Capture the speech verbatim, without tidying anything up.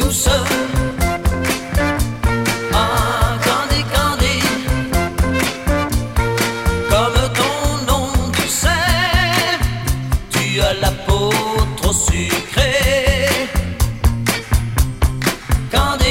douce. Ah, Candy, Candy, comme ton nom tu sais, tu as la peau trop sucrée. Candy,